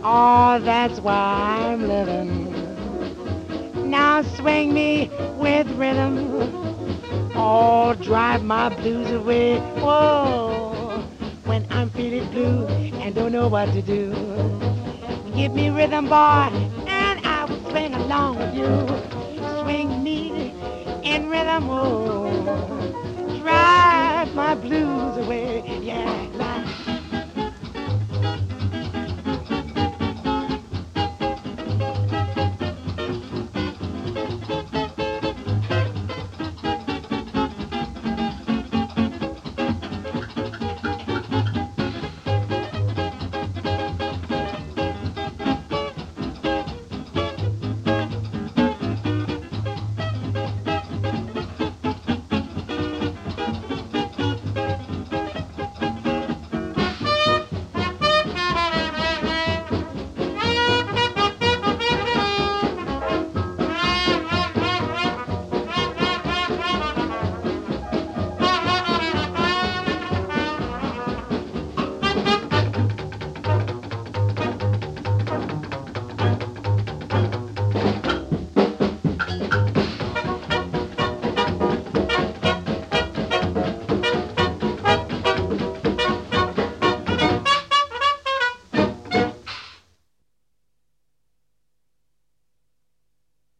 Oh, that's why I'm living. Now swing me with rhythm. Oh, drive my blues away. Whoa, when I'm feeling blue and don't know what to do. Give me rhythm, boy, and I will swing along with you. Swing me in rhythm, oh, drive my blues away. Yeah,